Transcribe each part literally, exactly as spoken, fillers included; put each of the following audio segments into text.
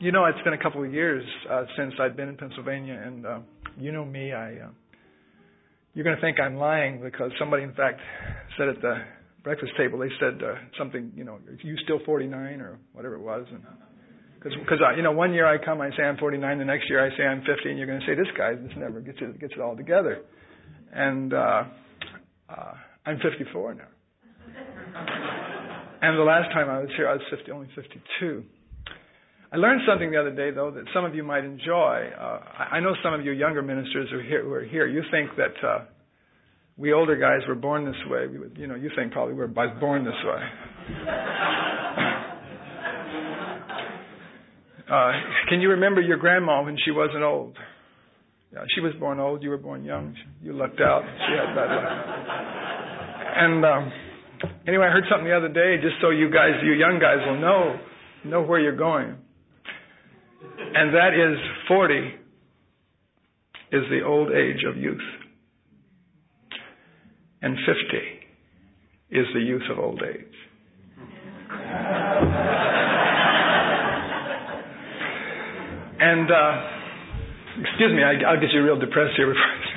you know, it's been a couple of years uh, since I've been in Pennsylvania, and uh, you know me, I uh, you're going to think I'm lying because somebody, in fact, said at the breakfast table, they said uh, something, you know, are you still forty-nine or whatever it was? Because, because you know, one year I come, I say I'm forty-nine, the next year I say I'm fifty, and you're going to say, this guy just never gets it, gets it all together. And uh, uh, I'm fifty-four now. And the last time I was here, I was fifty, only fifty-two. I learned something the other day, though, that some of you might enjoy. Uh, I know some of you younger ministers who are here. Who are here. You think that uh, we older guys were born this way. We would, you know, you think probably we were born this way. uh, can you remember your grandma when she wasn't old? Yeah, she was born old. You were born young. You lucked out. She had bad luck. And um, anyway, I heard something the other day, just so you guys, you young guys, will know know where you're going. And that is forty is the old age of youth. And fifty is the youth of old age. And, uh, excuse me, I, I'll get you real depressed here before I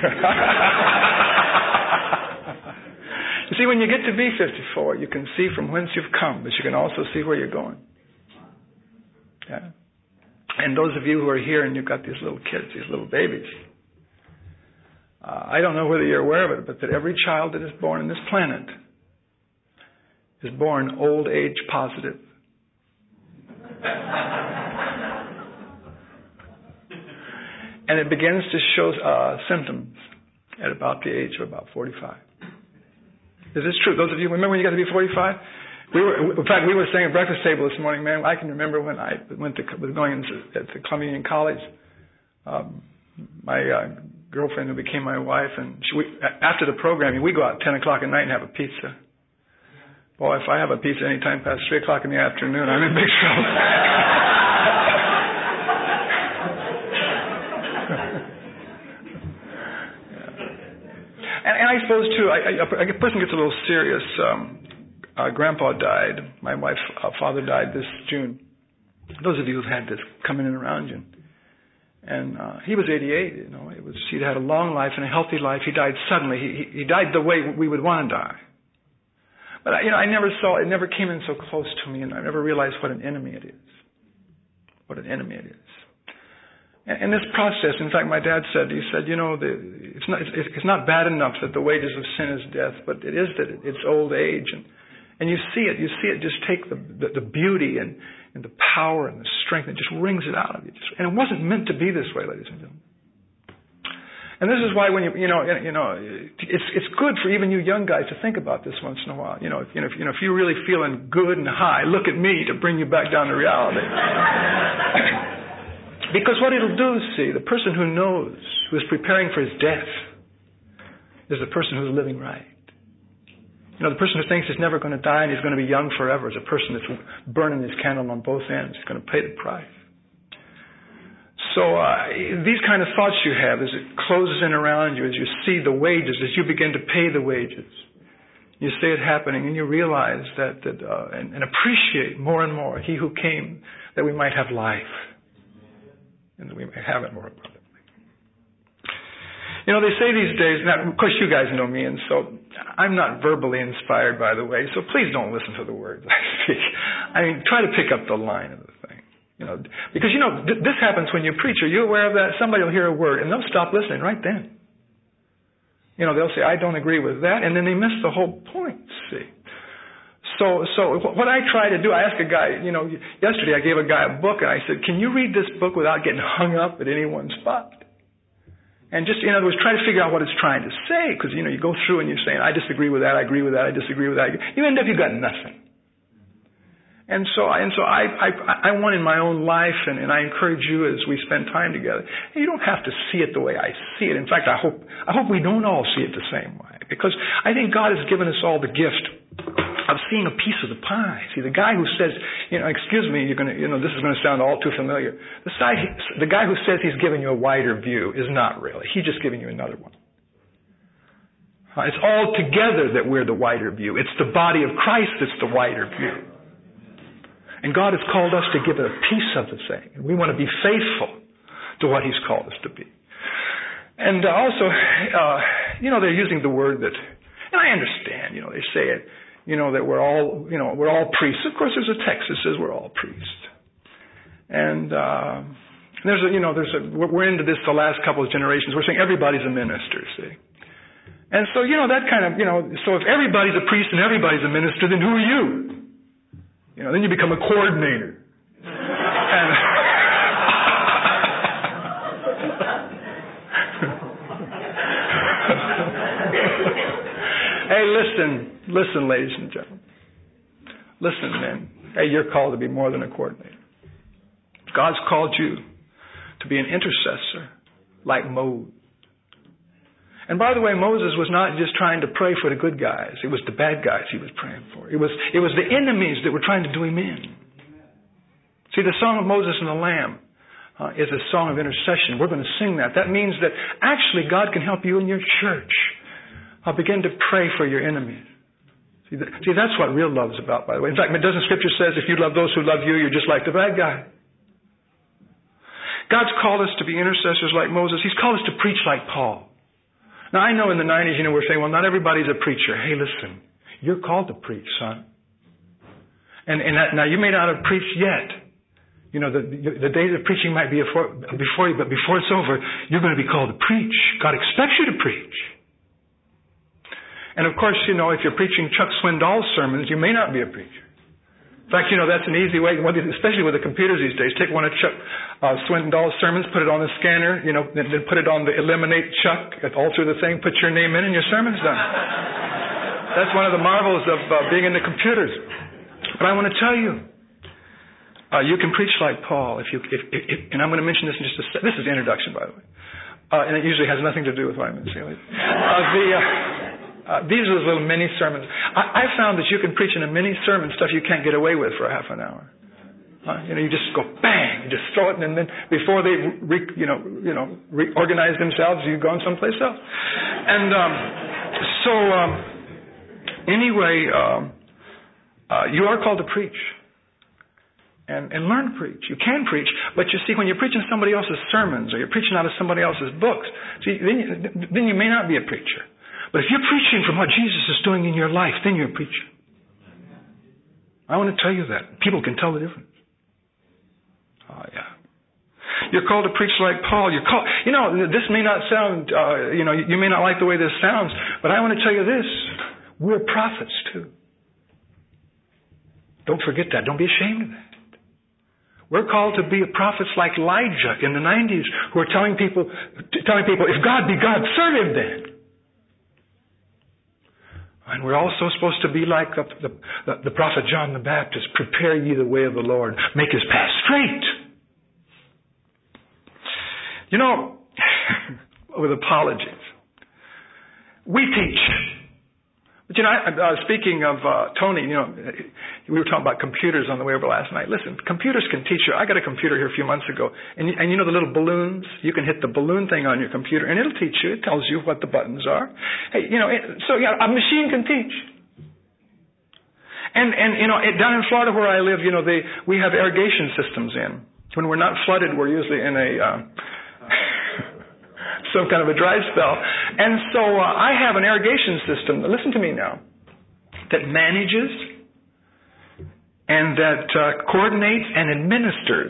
start. You see, when you get to be fifty-four, you can see from whence you've come, but you can also see where you're going. Yeah. And those of you who are here and you've got these little kids, these little babies, uh, I don't know whether you're aware of it, but that every child that is born on this planet is born old age positive. And it begins to show uh, symptoms at about the age of about forty-five. Is this true? Those of you, remember when you got to be forty-five? We were, in fact, we were saying at breakfast table this morning, man, I can remember when I went to, was going into, to Columbia Union College, um, my uh, girlfriend who became my wife, and she, we, after the programming, we go out at ten o'clock at night and have a pizza. Boy, if I have a pizza any time past three o'clock in the afternoon, I'm in big trouble. and, and I suppose, too, I, I, a person gets a little serious. Um, Uh, Grandpa died. My wife's uh, father died this June. Those of you who've had this coming in around you. And uh, he was eighty-eight, you know. It was, he'd had a long life and a healthy life. He died suddenly. He, he, he died the way we would want to die. But, I, you know, I never saw, it never came in so close to me, and I never realized what an enemy it is. What an enemy it is. And, and this process, in fact, my dad said, he said, you know, the, it's not it's, it's not bad enough that the wages of sin is death, but it is that it's old age. And And you see it, you see it just take the the, the beauty and, and the power and the strength, and just wrings it out of you. And it wasn't meant to be this way, ladies and gentlemen. And this is why when you, you know, you know, it's it's good for even you young guys to think about this once in a while. You know, if, you know, if, you know, if you're really feeling good and high, look at me to bring you back down to reality. Because what it'll do, see, the person who knows, who is preparing for his death, is the person who's living right. You know, the person who thinks he's never going to die and he's going to be young forever is a person that's burning his candle on both ends. He's going to pay the price. So uh, these kind of thoughts you have as it closes in around you, as you see the wages, as you begin to pay the wages, you see it happening and you realize that, that uh, and, and appreciate more and more He who came that we might have life and that we may have it more abundantly. You know, they say these days, now, of course you guys know me, and so I'm not verbally inspired, by the way, so please don't listen to the words I speak. I mean, try to pick up the line of the thing. You know, because, you know, th- this happens when you preach. Are you aware of that? Somebody will hear a word, and they'll stop listening right then. You know, they'll say, I don't agree with that, and then they miss the whole point, see. So, so what I try to do, I asked a guy, you know, yesterday I gave a guy a book, and I said, can you read this book without getting hung up at any one spot? And just, in other words, try to figure out what it's trying to say. Because, you know, you go through and you're saying, I disagree with that, I agree with that, I disagree with that. You end up, you've got nothing. And so, and so I, I, I want in my own life, and, and I encourage you as we spend time together, you don't have to see it the way I see it. In fact, I hope, I hope we don't all see it the same way. Because I think God has given us all the gift of seeing a piece of the pie. See, the guy who says, you know, excuse me, you're going to, you know, this is going to sound all too familiar. The guy, the guy who says he's giving you a wider view is not really. He's just giving you another one. It's all together that we're the wider view. It's the body of Christ that's the wider view. And God has called us to give it a piece of the thing. And we want to be faithful to what He's called us to be. And uh, also, uh, you know, they're using the word that, and I understand, you know, they say it, you know, that we're all, you know, we're all priests. Of course, there's a text that says we're all priests. And uh, there's a, you know, there's a, we're into this the last couple of generations. We're saying everybody's a minister, see. And so, you know, that kind of, you know, so if everybody's a priest and everybody's a minister, then who are you? You know, then you become a coordinator. And hey, listen, listen, ladies and gentlemen. Listen, men. Hey, you're called to be more than a coordinator. God's called you to be an intercessor like Moses. And by the way, Moses was not just trying to pray for the good guys. It was the bad guys he was praying for. It was, it was the enemies that were trying to do him in. See, the song of Moses and the Lamb uh, is a song of intercession. We're going to sing that. That means that actually God can help you in your church. Uh, begin to pray for your enemies. See, that, see, that's what real love is about, by the way. In fact, doesn't Scripture says if you love those who love you, you're just like the bad guy. God's called us to be intercessors like Moses. He's called us to preach like Paul. Now, I know in the nineties, you know, we're saying, well, not everybody's a preacher. Hey, listen, you're called to preach, son. And, and that, now, you may not have preached yet. You know, the, the days of preaching might be before, before you, but before it's over, you're going to be called to preach. God expects you to preach. And of course, you know, if you're preaching Chuck Swindoll's sermons, you may not be a preacher. In fact, you know, that's an easy way, especially with the computers these days. Take one of Chuck uh, Swindoll's sermons, put it on the scanner, you know, then, then put it on the eliminate Chuck, alter the thing, put your name in, and your sermon's done. That's one of the marvels of uh, being in the computers. But I want to tell you, uh, you can preach like Paul. If you, if, if, if, and I'm going to mention this in just a second. This is the introduction, by the way. Uh, and it usually has nothing to do with what I'm going to say. Uh, the... Uh, Uh, these are little mini sermons. I, I found that you can preach in a mini sermon stuff you can't get away with for a half an hour. Uh, you know, you just go bang, you just throw it, and then before they, re, you know, you know, reorganize themselves, you've gone someplace else. And um, so, um, anyway, um, uh, you are called to preach and, and learn to preach. You can preach, but you see, when you're preaching somebody else's sermons or you're preaching out of somebody else's books, see, then you, then you may not be a preacher. But if you're preaching from what Jesus is doing in your life, then you're a preacher. I want to tell you that. People can tell the difference. Oh, yeah. You're called to preach like Paul. You're called, you know, this may not sound, uh, you know, you may not like the way this sounds, but I want to tell you this. We're prophets too. Don't forget that. Don't be ashamed of that. We're called to be prophets like Elijah in the nineties who are telling people, telling people, if God be God, serve Him then. And we're also supposed to be like the, the, the prophet John the Baptist. Prepare ye the way of the Lord. Make His path straight. You know, with apologies, we teach. But you know, I, uh, speaking of uh, Tony, you know, we were talking about computers on the way over last night. Listen, computers can teach you. I got a computer here a few months ago, and, and you know the little balloons? You can hit the balloon thing on your computer, and it'll teach you. It tells you what the buttons are. Hey, you know, it, so yeah, a machine can teach. And and you know, it, down in Florida where I live, you know, they we have irrigation systems in. When we're not flooded, we're usually in a uh, some kind of a dry spell. And so uh, I have an irrigation system, listen to me now, that manages and that uh, coordinates and administers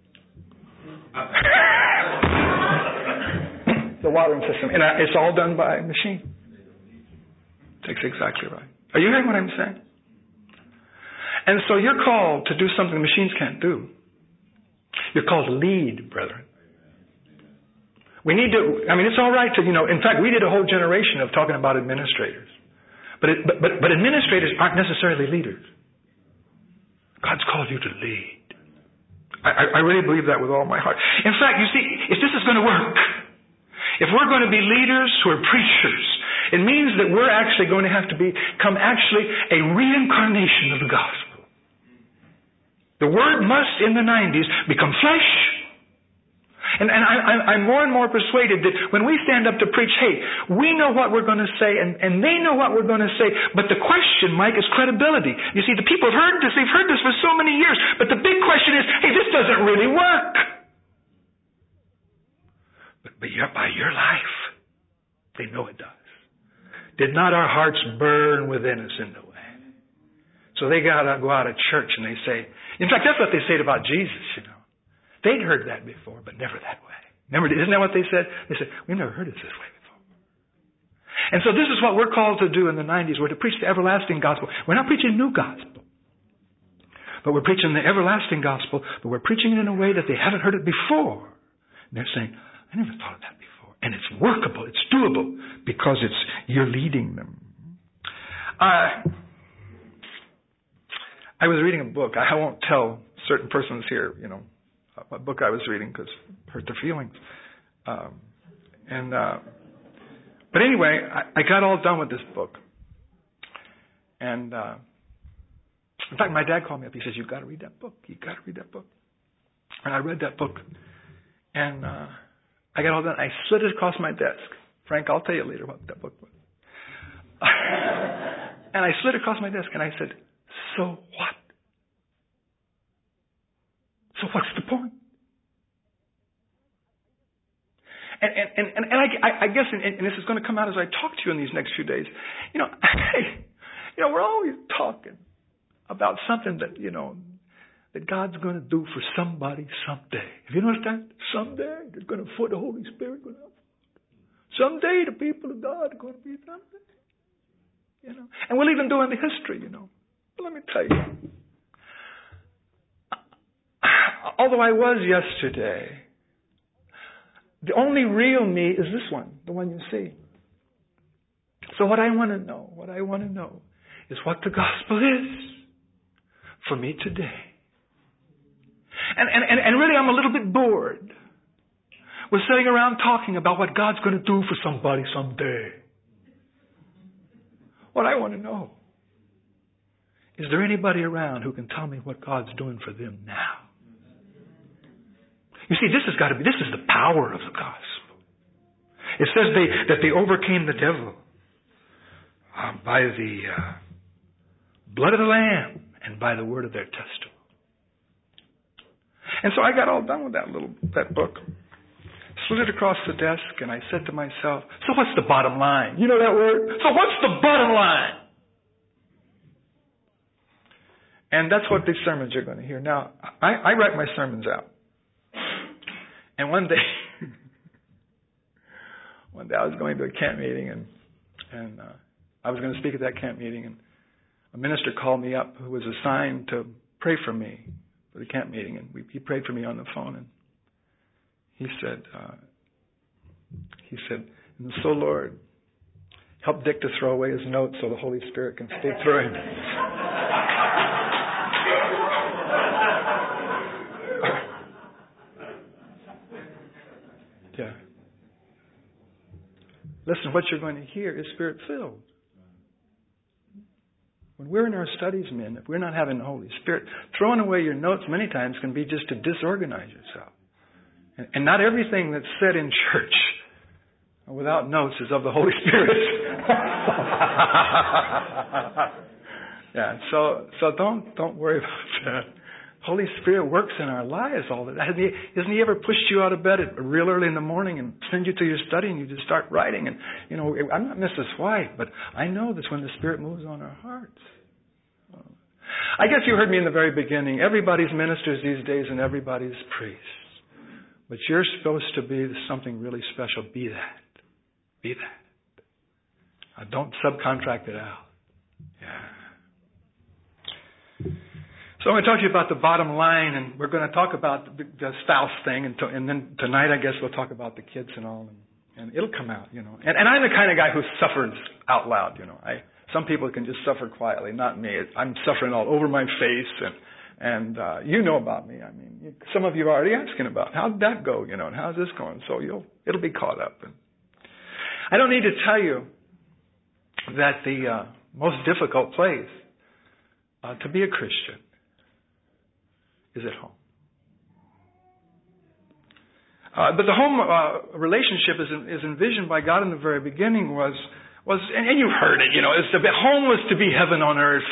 the watering system. And it's all done by machine. That's exactly right. Are you hearing what I'm saying? And so you're called to do something machines can't do. You're called to lead, brethren. We need to, I mean, it's all right to, you know, in fact, we did a whole generation of talking about administrators. But, it, but, but, but administrators aren't necessarily leaders. God's called you to lead. I, I really believe that with all my heart. In fact, you see, if this is going to work, if we're going to be leaders who are preachers, it means that we're actually going to have to become actually a reincarnation of the gospel. The Word must, in the nineties, become flesh. And, and I, I'm more and more persuaded that when we stand up to preach, hey, we know what we're going to say, and, and they know what we're going to say. But the question, Mike, is credibility. You see, the people have heard this. They've heard this for so many years. But the big question is, hey, this doesn't really work. But, but by your life, they know it does. Did not our hearts burn within us in the way? So they got to go out of church and they say, in fact, that's what they said about Jesus, you know. They'd heard that before, but never that way. Never, isn't that what they said? They said, we've never heard it this way before. And so this is what we're called to do in the nineties. We're to preach the everlasting gospel. We're not preaching new gospel. But we're preaching the everlasting gospel, but we're preaching it in a way that they haven't heard it before. And they're saying, I never thought of that before. And it's workable, it's doable, because it's you're leading them. Uh, I was reading a book. I won't tell certain persons here, you know, what book I was reading because it hurt their feelings. Um, and uh, but anyway, I, I got all done with this book. And uh, in fact, my dad called me up. He says, "You've got to read that book. You've got to read that book." And I read that book, and uh, I got all done. I slid it across my desk. Frank, I'll tell you later what that book was. And I slid it across my desk, and I said, "So what? So what's the point?" And and and, and I, I guess, and, and this is going to come out as I talk to you in these next few days. You know, hey, you know, we're always talking about something that you know that God's going to do for somebody someday. Have you noticed that? Someday they're going to put the Holy Spirit going to. Someday the people of God are going to be something. You know, and we'll even do in the history. You know, but let me tell you. Although I was yesterday, the only real me is this one, the one you see. So what I want to know, what I want to know is what the gospel is for me today. And, and, and, and really I'm a little bit bored with sitting around talking about what God's going to do for somebody someday. What I want to know, is there anybody around who can tell me what God's doing for them now? You see, this has got to be, this is the power of the gospel. It says they, that they overcame the devil uh, by the uh, blood of the Lamb and by the word of their testimony. And so I got all done with that little, that book. Slid it across the desk and I said to myself, so what's the bottom line? You know that word? So what's the bottom line? And that's what these sermons you're going to hear. Now, I, I write my sermons out. And one day, one day I was going to a camp meeting, and and uh, I was going to speak at that camp meeting, and a minister called me up who was assigned to pray for me for the camp meeting, and we, he prayed for me on the phone, and he said, uh, he said, and so Lord, help Dick to throw away his notes so the Holy Spirit can speak through him. Yeah. Listen, what you're going to hear is Spirit-filled. When we're in our studies, men, if we're not having the Holy Spirit, throwing away your notes many times can be just to disorganize yourself. And, and not everything that's said in church without notes is of the Holy Spirit. Yeah. So so don't don't worry about that. Holy Spirit works in our lives all the time. Hasn't he, hasn't he ever pushed you out of bed at real early in the morning and send you to your study and you just start writing? And, you know, I'm not Missus White, but I know this when the Spirit moves on our hearts. I guess you heard me in the very beginning. Everybody's ministers these days and everybody's priests. But you're supposed to be something really special. Be that. Be that. Now, don't subcontract it out. Yeah. So I'm going to talk to you about the bottom line, and we're going to talk about the, the spouse thing, and, to, and then tonight I guess we'll talk about the kids and all, and, and it'll come out, you know. And, and I'm the kind of guy who suffers out loud, you know. I some people can just suffer quietly, not me. I'm suffering all over my face, and and uh, you know about me. I mean, you, some of you are already asking about how'd that go, you know, and how's this going. So you'll it'll be caught up. And I don't need to tell you that the uh, most difficult place uh, to be a Christian is at home. Uh, but the home uh, relationship is, is envisioned by God in the very beginning was, was and, and you've heard it, you know, it's the, home was to be heaven on earth.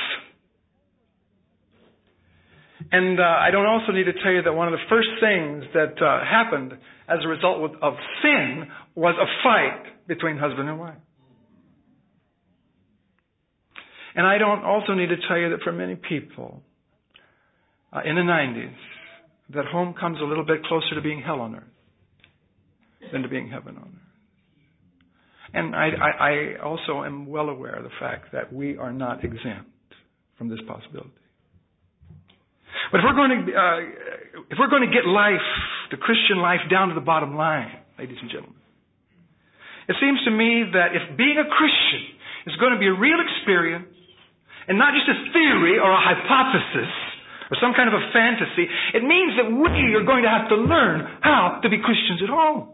And uh, I don't also need to tell you that one of the first things that uh, happened as a result of sin was a fight between husband and wife. And I don't also need to tell you that for many people uh, in the nineties, that home comes a little bit closer to being hell on earth than to being heaven on earth. And I, I, I also am well aware of the fact that we are not exempt from this possibility. But if we're going to uh, if we're going to get life, the Christian life, down to the bottom line, ladies and gentlemen, it seems to me that if being a Christian is going to be a real experience and not just a theory or a hypothesis or some kind of a fantasy, it means that we are going to have to learn how to be Christians at home.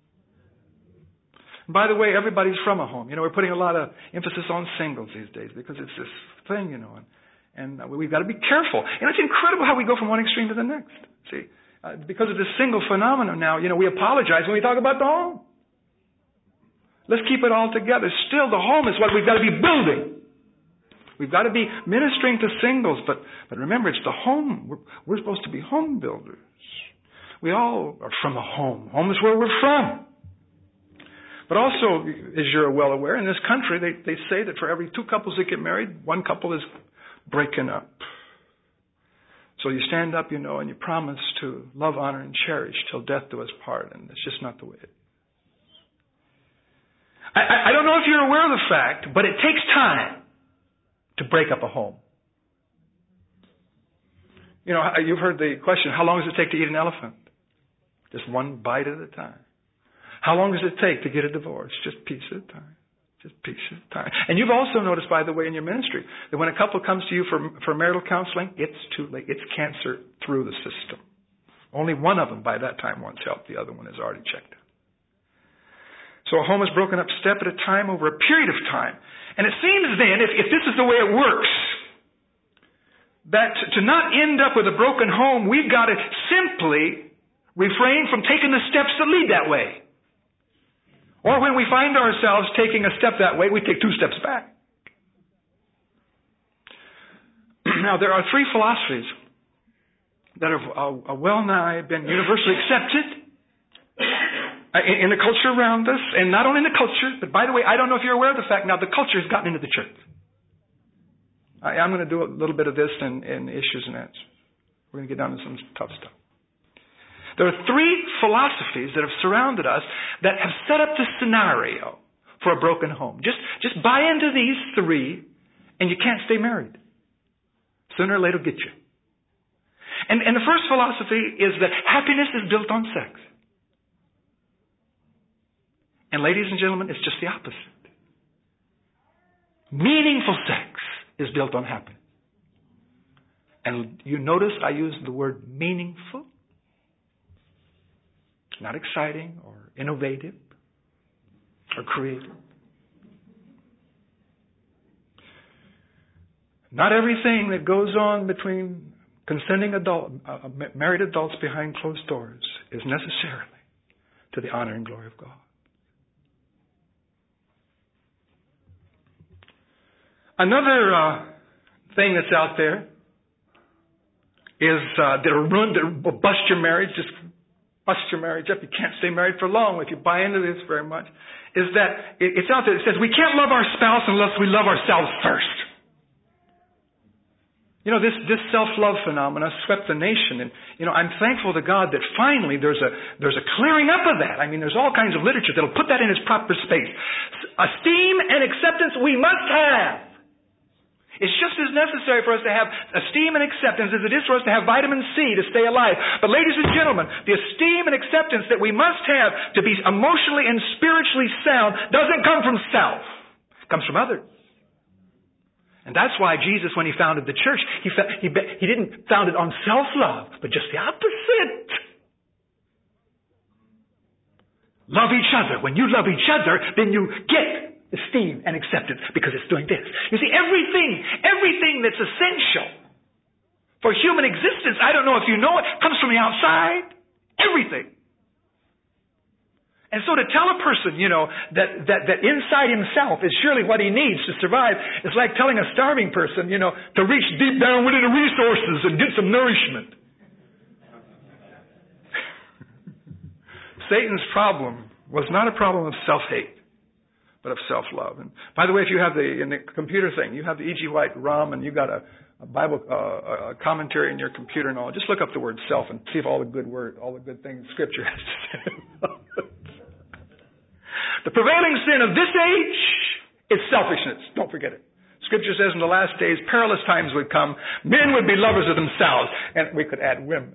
And by the way, everybody's from a home. You know, we're putting a lot of emphasis on singles these days because it's this thing, you know. And, And we've got to be careful. And it's incredible how we go from one extreme to the next. See, uh, because of this single phenomenon now, you know, we apologize when we talk about the home. Let's keep it all together. Still, the home is what we've got to be building. We've got to be ministering to singles. But, but remember, it's the home. We're, we're supposed to be home builders. We all are from a home. Home is where we're from. But also, as you're well aware, in this country, they, they say that for every two couples that get married, one couple is breaking up. So you stand up, you know, and you promise to love, honor, and cherish till death do us part. And it's just not the way it is. I, I don't know if you're aware of the fact, but it takes time to break up a home. You know, you've heard the question, how long does it take to eat an elephant? Just one bite at a time. How long does it take to get a divorce? Just piece at a time. Just piece at a time. And you've also noticed, by the way, in your ministry, that when a couple comes to you for, for marital counseling, it's too late. It's cancer through the system. Only one of them by that time wants help. The other one is already checked out. So a home is broken up step at a time over a period of time. And it seems then, if, if this is the way it works, that to not end up with a broken home, we've got to simply refrain from taking the steps that lead that way. Or when we find ourselves taking a step that way, we take two steps back. Now, there are three philosophies that have uh, well nigh been universally accepted in, in the culture around us, and not only in the culture, but by the way, I don't know if you're aware of the fact, now the culture has gotten into the church. I, I'm going to do a little bit of this in, in issues and answers. We're going to get down to some tough stuff. There are three philosophies that have surrounded us that have set up the scenario for a broken home. Just, just buy into these three, and you can't stay married. Sooner or later, it'll get you. And, and the first philosophy is that happiness is built on sex. And ladies and gentlemen, it's just the opposite. Meaningful sex is built on happiness. And you notice I use the word meaningful. Not exciting or innovative or creative. Not everything that goes on between consenting adult, uh, married adults behind closed doors is necessarily to the honor and glory of God. Another uh, thing that's out there is uh, that'll ruin, that'll bust your marriage, just bust your marriage up. You can't stay married for long if you buy into this very much. Is that it's out there. It says we can't love our spouse unless we love ourselves first. You know, this, this self-love phenomena swept the nation. And, you know, I'm thankful to God that finally there's a, there's a clearing up of that. I mean, there's all kinds of literature that'll put that in its proper space. Esteem and acceptance we must have. It's just as necessary for us to have esteem and acceptance as it is for us to have vitamin C to stay alive. But ladies and gentlemen, the esteem and acceptance that we must have to be emotionally and spiritually sound doesn't come from self. It comes from others. And that's why Jesus, when he founded the church, he, he, he didn't found it on self-love, but just the opposite. Love each other. When you love each other, then you get esteem and acceptance because it's doing this. You see, everything, everything that's essential for human existence, I don't know if you know it, comes from the outside. Everything. And so to tell a person, you know, that, that, that inside himself is surely what he needs to survive, it's like telling a starving person, you know, to reach deep down within the resources and get some nourishment. Satan's problem was not a problem of self-hate, but of self-love. And by the way, if you have the, in the computer thing, you have the E G White ROM and you got a, a Bible uh, a commentary in your computer and all, just look up the word self and see if all the good word, all the good things Scripture has to say about it. The prevailing sin of this age is selfishness. Don't forget it. Scripture says in the last days, perilous times would come. Men would be lovers of themselves. And we could add women.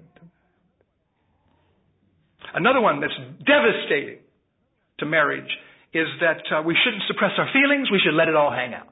Another one that's devastating to marriage is that uh, we shouldn't suppress our feelings. We should let it all hang out.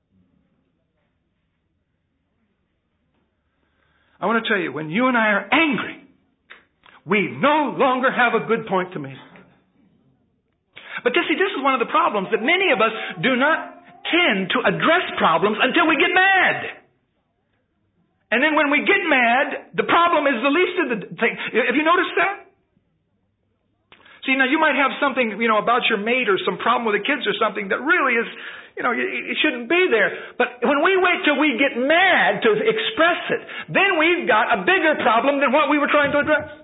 I want to tell you, when you and I are angry, we no longer have a good point to make. But you see, this is one of the problems, that many of us do not tend to address problems until we get mad. And then when we get mad, the problem is the least of the thing. Have you noticed that? See, now you might have something, you know, about your mate or some problem with the kids or something that really is, you know, it shouldn't be there. But when we wait till we get mad to express it, then we've got a bigger problem than what we were trying to address.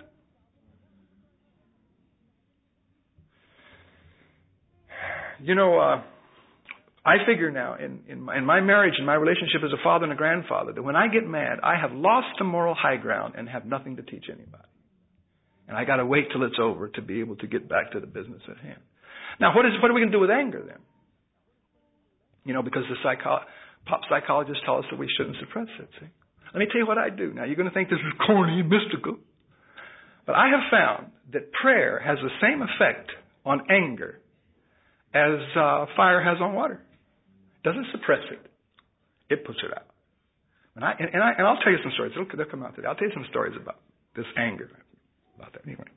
You know, uh, I figure now in, in, my, in my marriage, in my relationship as a father and a grandfather, that when I get mad, I have lost the moral high ground and have nothing to teach anybody. And I got to wait till it's over to be able to get back to the business at hand. Now, what is what are we going to do with anger then? You know, because the psycho- pop psychologists tell us that we shouldn't suppress it. See? Let me tell you what I do. Now, you're going to think this is corny and mystical. But I have found that prayer has the same effect on anger as uh, fire has on water. It doesn't suppress it. It puts it out. And, I, and, I, and I'll tell you some stories. They'll, they'll come out today. I'll tell you some stories about this anger. About that anyway.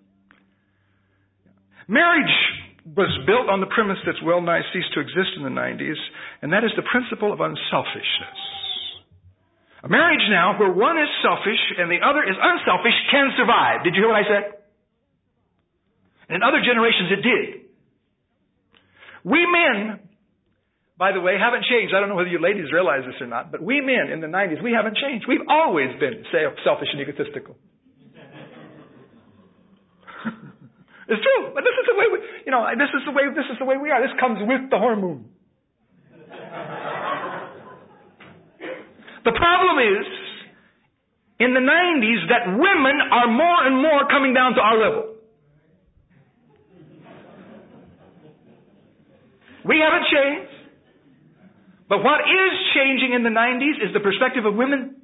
Marriage was built on the premise that's well nigh ceased to exist in the nineties, and that is the principle of unselfishness. A marriage now where one is selfish and the other is unselfish can survive. Did you hear what I said? And in other generations it did. We men, by the way, haven't changed. I don't know whether you ladies realize this or not, but we men in the nineties, we haven't changed. We've always been selfish and egotistical. It's true, but this is the way we, you know, this is the way, this is the way we are. This comes with the hormone. The problem is, in the nineties, that women are more and more coming down to our level. We haven't changed. But what is changing in the nineties is the perspective of women.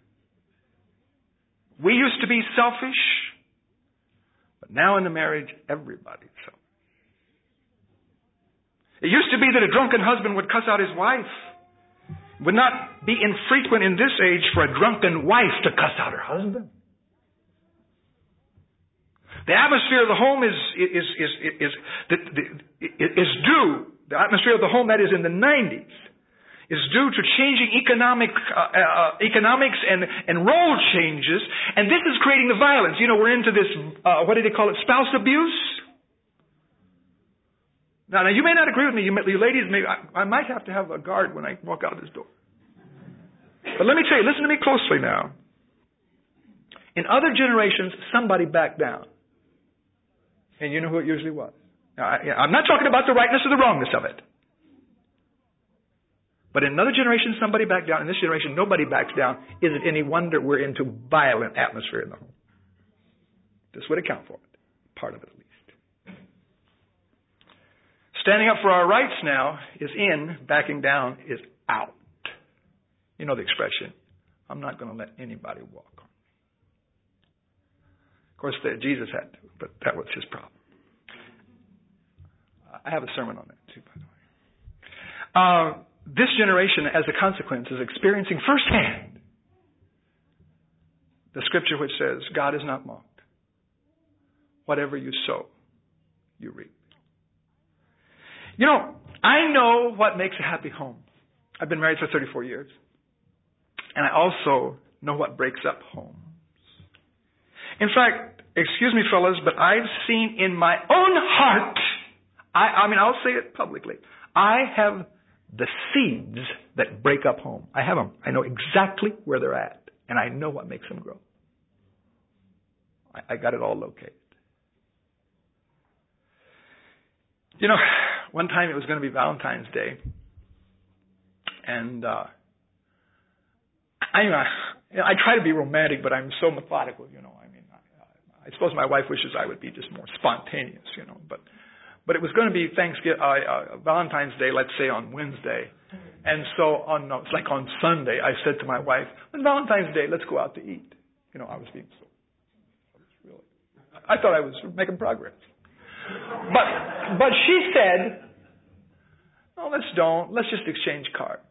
We used to be selfish. Now in the marriage, everybody's so. It used to be that a drunken husband would cuss out his wife. It would not be infrequent in this age for a drunken wife to cuss out her husband. The atmosphere of the home is is is is is, is due. The atmosphere of the home that is in the nineties is due to changing economic uh, uh, economics and, and role changes, and this is creating the violence. You know, we're into this, uh, what do they call it, spouse abuse? Now, now you may not agree with me. You, you ladies, may, I, I might have to have a guard when I walk out of this door. But let me tell you, listen to me closely now. In other generations, somebody backed down. And you know who it usually was. Now, I, I'm not talking about the rightness or the wrongness of it. But in another generation, somebody backed down. In this generation, nobody backs down. Is it any wonder we're into violent atmosphere in the home? This would account for it. Part of it, at least. Standing up for our rights now is in. Backing down is out. You know the expression, I'm not going to let anybody walk on me. Of course, Jesus had to, but that was his problem. I have a sermon on that, too, by the way. Uh, This generation, as a consequence, is experiencing firsthand the scripture which says, God is not mocked. Whatever you sow, you reap. You know, I know what makes a happy home. I've been married for thirty-four years. And I also know what breaks up homes. In fact, excuse me, fellas, but I've seen in my own heart, I, I mean, I'll say it publicly, I have the seeds that break up home. I have them. I know exactly where they're at, and I know what makes them grow. I, I got it all located. You know, one time it was going to be Valentine's Day, and uh, I, uh, I try to be romantic, but I'm so methodical, you know. I mean, I, I suppose my wife wishes I would be just more spontaneous, you know. But but it was going to be Thanksgiving, uh, uh, Valentine's Day, let's say on Wednesday, and so on, uh, it's like on Sunday, I said to my wife, on Valentine's Day, let's go out to eat. You know, I was being so, I was really, I thought I was making progress. But but she said, "No, let's don't. Let's just exchange cards."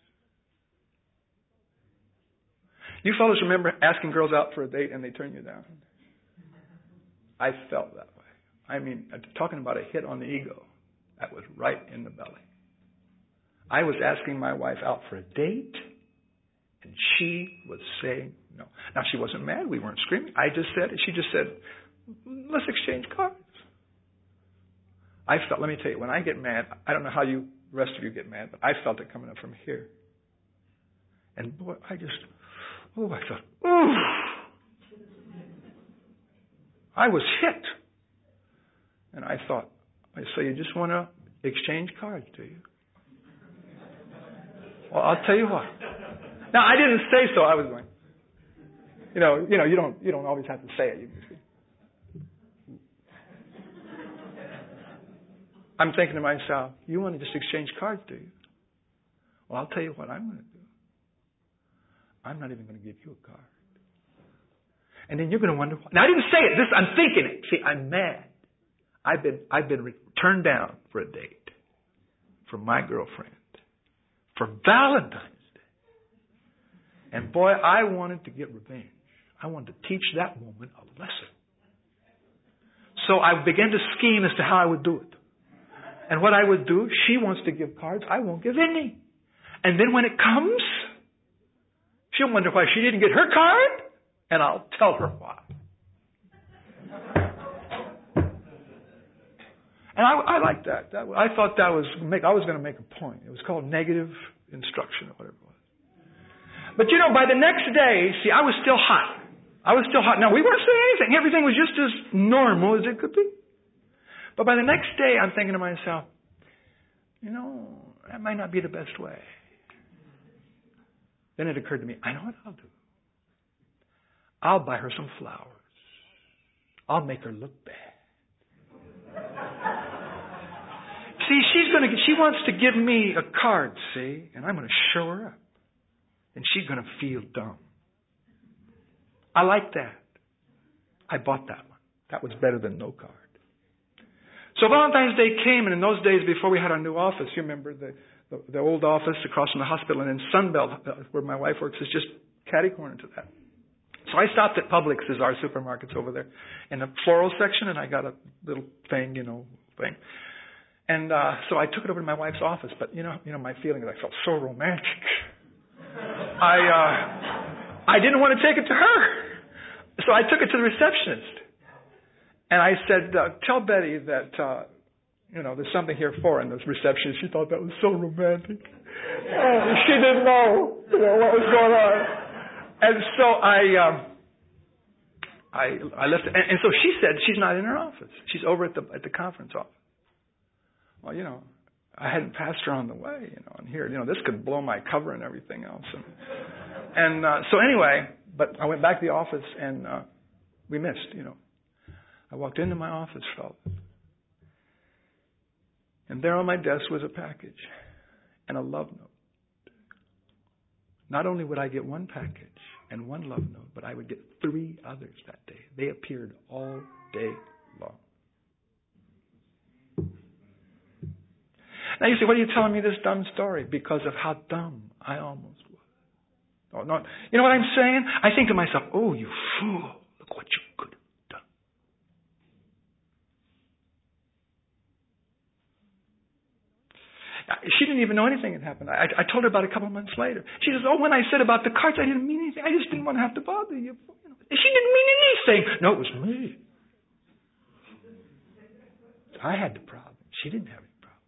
You fellas remember asking girls out for a date and they turn you down? I felt that way. I mean, talking about a hit on the ego, that was right in the belly. I was asking my wife out for a date, and she was saying no. Now, she wasn't mad. We weren't screaming. I just said, she just said, "Let's exchange cards." I felt, let me tell you, when I get mad, I don't know how you, the rest of you get mad, but I felt it coming up from here. And boy, I just, oh, I thought, ooh. I was hit. And I thought, so you just want to exchange cards, do you? Well, I'll tell you what. Now, I didn't say so. I was going, you know, you know, you don't, you don't always have to say it. You can, I'm thinking to myself, you want to just exchange cards, do you? Well, I'll tell you what I'm going to do. I'm not even going to give you a card. And then you're going to wonder why. Now, I didn't say it. This, I'm thinking it. See, I'm mad. I've been, I've been re- turned down for a date from my girlfriend for Valentine's Day. And boy, I wanted to get revenge. I wanted to teach that woman a lesson. So I began to scheme as to how I would do it. And what I would do, she wants to give cards, I won't give any. And then when it comes, she'll wonder why she didn't get her card, and I'll tell her why. And I, I liked that. that. I thought that was, make, I was going to make a point. It was called negative instruction or whatever it was. But you know, by the next day, see, I was still hot. I was still hot. Now, we weren't saying anything. Everything was just as normal as it could be. But by the next day, I'm thinking to myself, you know, that might not be the best way. Then it occurred to me, I know what I'll do. I'll buy her some flowers. I'll make her look bad. See, she's going to, she wants to give me a card, see, and I'm going to show her up. And she's going to feel dumb. I like that. I bought that one. That was better than no card. So Valentine's Day came, and in those days before we had our new office, you remember the, the, the old office across from the hospital, and in Sunbelt, where my wife works, is just catty corner to that. So I stopped at Publix, as our supermarket's over there, in the floral section, and I got a little thing, you know, thing. And uh, so I took it over to my wife's office, but you know, you know, my feeling is I felt so romantic. I uh, I didn't want to take it to her, so I took it to the receptionist. And I said, uh, tell Betty that, uh, you know, there's something here for her. And the receptionist, she thought that was so romantic. Uh, she didn't know, you know, what was going on. And so I, um, I, I left. And, and so she said she's not in her office. She's over at the at the conference office. Well, you know, I hadn't passed her on the way, you know, and here, you know, this could blow my cover and everything else. And, and uh, so anyway, but I went back to the office and uh, we missed, you know. I walked into my office, fellas, and there on my desk was a package and a love note. Not only would I get one package and one love note, but I would get three others that day. They appeared all day long. Now you say, what are you telling me this dumb story? Because of how dumb I almost was. Oh, no, you know what I'm saying? I think to myself, oh, you fool, look what you could have. She didn't even know anything had happened. I, I told her about it a couple of months later. She says, oh, when I said about the carts, I didn't mean anything. I just didn't want to have to bother you. She didn't mean anything. No, it was me. I had the problem. She didn't have any problem.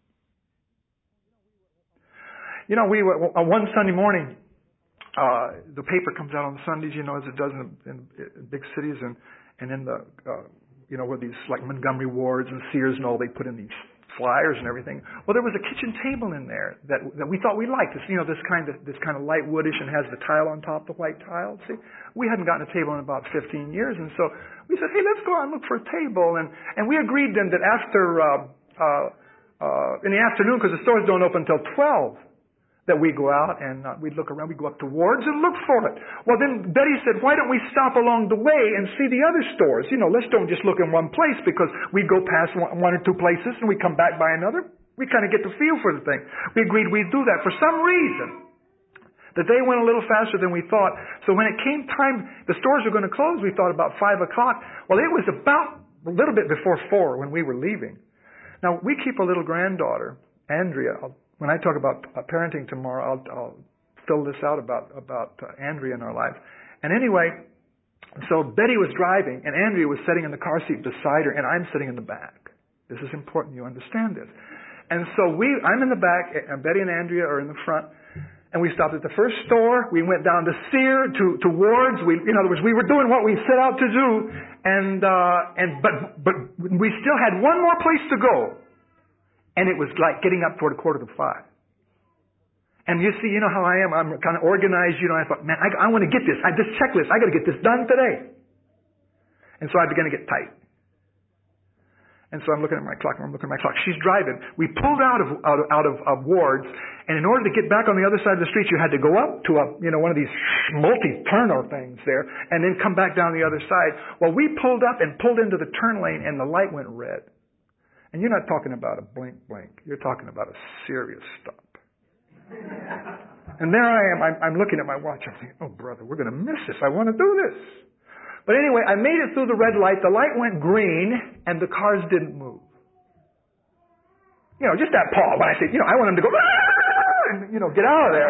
You know, we were, uh, one Sunday morning, uh, the paper comes out on Sundays, you know, as it does in, in, in big cities, and, and in the, uh, you know, where these, like Montgomery wards and Sears and all, they put in these flyers and everything. Well, there was a kitchen table in there that that we thought we liked. It's, you know, this kind of this kind of light woodish and has the tile on top, the white tile. See, we hadn't gotten a table in about fifteen years, and so we said, hey, let's go out and look for a table. And and we agreed then that after uh, uh, uh, in the afternoon, because the stores don't open until twelve, that we go out and uh, we'd look around. We'd go up to Wards and look for it. Well, then Betty said, why don't we stop along the way and see the other stores? You know, let's don't just look in one place, because we go past one, one or two places and we come back by another. We kind of get the feel for the thing. We agreed we'd do that. For some reason, the day went a little faster than we thought. So when it came time, the stores were going to close, we thought about five o'clock. Well, it was about a little bit before four when we were leaving. Now, we keep a little granddaughter, Andrea. I'll When I talk about uh, parenting tomorrow, I'll, I'll fill this out about about uh, Andrea in our life. And anyway, so Betty was driving, and Andrea was sitting in the car seat beside her, and I'm sitting in the back. This is important you understand this. And so we, I'm in the back, and Betty and Andrea are in the front. And we stopped at the first store. We went down to Sears, to, to Wards. We, in other words, we were doing what we set out to do. And uh, and but but we still had one more place to go. And it was like getting up toward a quarter to five. And you see, you know how I am. I'm kind of organized. You know, I thought, man, I, I want to get this. I this checklist. I got to get this done today. And so I began to get tight. And so I'm looking at my clock. I'm looking at my clock. She's driving. We pulled out of out of, out of, of Wards, and in order to get back on the other side of the street, you had to go up to a you know one of these multi-turner things there, and then come back down the other side. Well, we pulled up and pulled into the turn lane, and the light went red. And you're not talking about a blink, blink. You're talking about a serious stop. And there I am. I'm, I'm looking at my watch. I'm thinking, oh, brother, we're going to miss this. I want to do this. But anyway, I made it through the red light. The light went green, and the cars didn't move. You know, just that Paul. When I say, you know, I want them to go, and, you know, get out of there.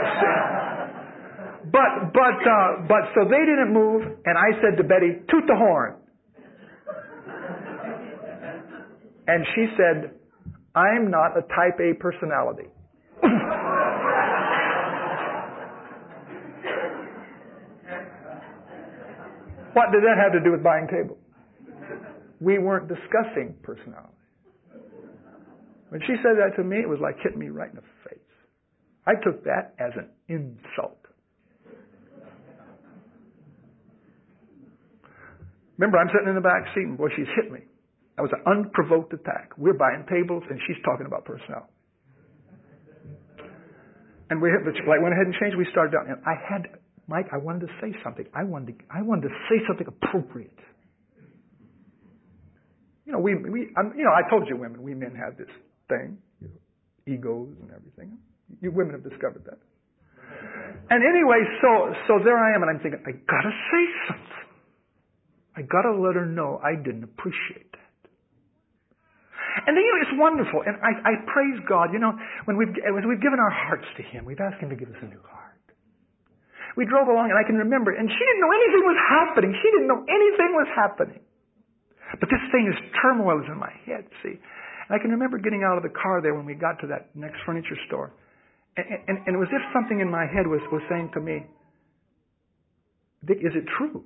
But, but, uh, but, so they didn't move, and I said to Betty, toot the horn. And she said, I'm not a type A personality. What did that have to do with buying tables? We weren't discussing personality. When she said that to me, it was like hitting me right in the face. I took that as an insult. Remember, I'm sitting in the back seat, and boy, she's hit me. That was an unprovoked attack. We're buying tables, and she's talking about personality. And we like went ahead and changed. We started out, and I had, Mike, I wanted to say something. I wanted to, I wanted to say something appropriate. You know, we, we, I'm, you know, I told you, women, we men have this thing, you know, egos and everything. You women have discovered that. And anyway, so so there I am, and I'm thinking, I gotta say something. I gotta let her know I didn't appreciate that. And then, you know, it's wonderful, and I, I praise God. You know, when we've, when we've given our hearts to Him, we've asked Him to give us a new heart. We drove along, and I can remember, and she didn't know anything was happening. She didn't know anything was happening. But this thing, this turmoil is in my head, see. And I can remember getting out of the car there when we got to that next furniture store. And, and, and it was as if something in my head was, was saying to me, Dick, is it true?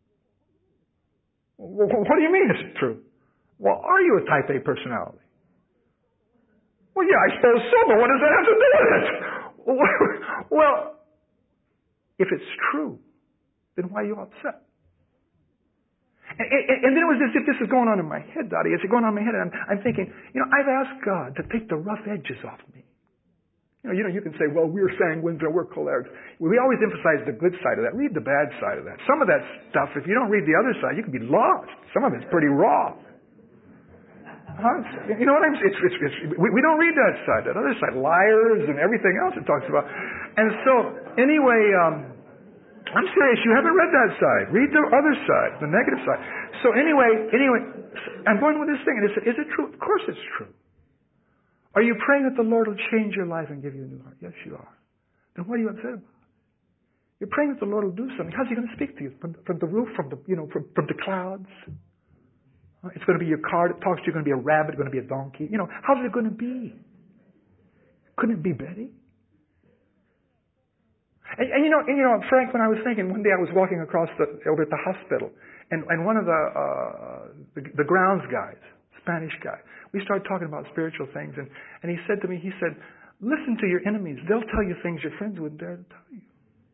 Well, what do you mean, is it true? Well, are you a type A personality? Well, yeah, I suppose so, but what does that have to do with it? Well, if it's true, then why are you upset? And, and, and then it was as if this is going on in my head, Dottie. It's going on in my head, and I'm, I'm thinking, you know, I've asked God to take the rough edges off me. You know, you know, you can say, well, we're sanguines or we're cholerics. We always emphasize the good side of that. Read the bad side of that. Some of that stuff, if you don't read the other side, you can be lost. Some of it's pretty raw. Huh? You know what I'm saying? It's, it's, it's, we, we don't read that side. That other side, liars and everything else it talks about. And so, anyway, um, I'm serious. You haven't read that side. Read the other side, the negative side. So anyway, anyway, I'm going with this thing, and it's, is it true? Of course it's true. Are you praying that the Lord will change your life and give you a new heart? Yes, you are. Then what are you upset about? You're praying that the Lord will do something. How's He going to speak to you? From, from the roof, from the you know, from, from the clouds. It's going to be your car that talks to you. Going to be a rabbit. Going to be a donkey. You know, how's it going to be? Couldn't it be Betty? And, and you know, and, you know, Frank, when I was thinking, one day I was walking across the over at the hospital, and and one of the uh, the, the grounds guys, Spanish guy, we started talking about spiritual things, and and he said to me, he said, "Listen to your enemies. They'll tell you things your friends wouldn't dare to tell you."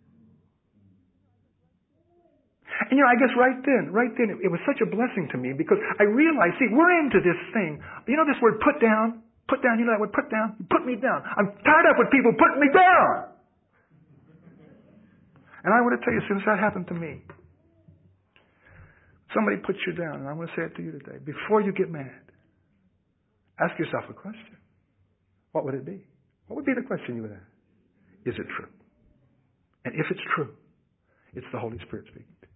And you know, I guess right then, right then, it, it was such a blessing to me because I realized, see, we're into this thing. You know this word put down? Put down, you know that word put down? Put me down. I'm tied up with people putting me down. And I want to tell you, since that happened to me, somebody puts you down, and I want to say it to you today. Before you get mad, ask yourself a question. What would it be? What would be the question you would ask? Is it true? And if it's true, it's the Holy Spirit speaking to you.